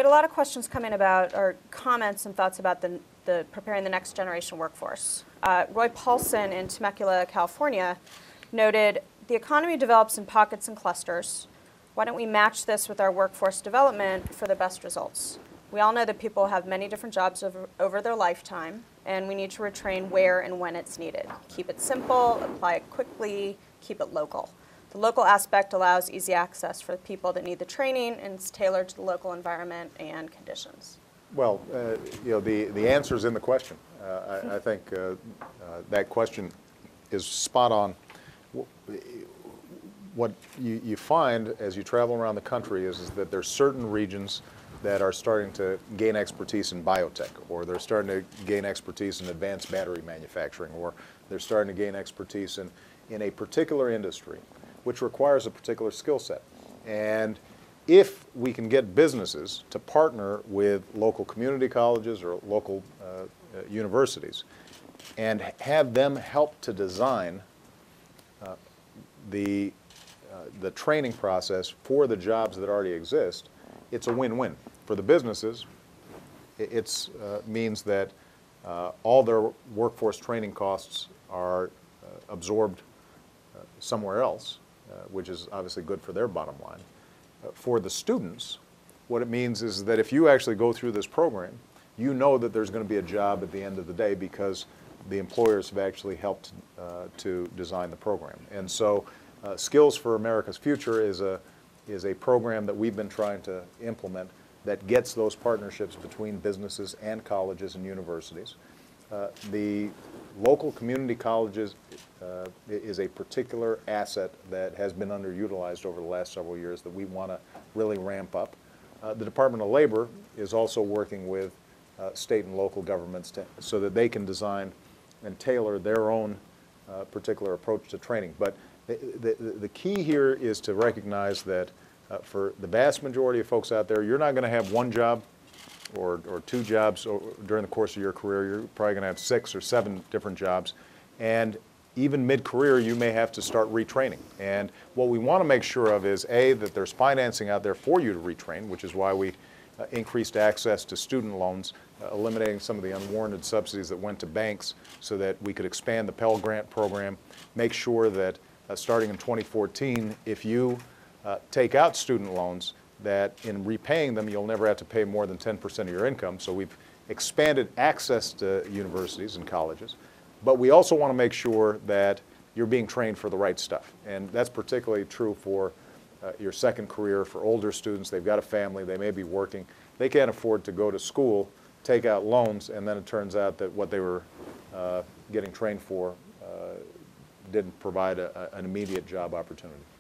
had a lot of questions come in about, or comments and thoughts about the preparing the next generation workforce. Roy Paulson in Temecula, California, noted, the economy develops in pockets and clusters. Why don't we match this with our workforce development for the best results? We all know that people have many different jobs over their lifetime, and we need to retrain where and when it's needed. Keep it simple, apply it quickly, keep it local. The local aspect allows easy access for the people that need the training, and it's tailored to the local environment and conditions. Well, the answer is in the question. I think that question is spot on. What you find as you travel around the country is that there's certain regions that are starting to gain expertise in biotech, or they're starting to gain expertise in advanced battery manufacturing, or they're starting to gain expertise in a particular industry, which requires a particular skill set. And if we can get businesses to partner with local community colleges or local universities and have them help to design the training process for the jobs that already exist, it's a win-win. For the businesses, it means that all their workforce training costs are absorbed somewhere else, which is obviously good for their bottom line. For the students, what it means is that if you actually go through this program, you know that there's going to be a job at the end of the day because the employers have actually helped to design the program. And so Skills for America's Future is a program that we've been trying to implement that gets those partnerships between businesses and colleges and universities. The local community colleges is a particular asset that has been underutilized over the last several years that we want to really ramp up. The Department of Labor is also working with state and local governments so that they can design and tailor their own particular approach to training. But the key here is to recognize that for the vast majority of folks out there, you're not going to have one job or two jobs during the course of your career. You're probably going to have 6 or 7 different jobs. And even mid-career, you may have to start retraining. And what we want to make sure of is, A, that there's financing out there for you to retrain, which is why we increased access to student loans, eliminating some of the unwarranted subsidies that went to banks so that we could expand the Pell Grant program, make sure that starting in 2014, if you take out student loans, that in repaying them, you'll never have to pay more than 10% of your income. So we've expanded access to universities and colleges. But we also want to make sure that you're being trained for the right stuff. And that's particularly true for your second career. For older students, they've got a family, they may be working. They can't afford to go to school, take out loans, and then it turns out that what they were getting trained for didn't provide an immediate job opportunity.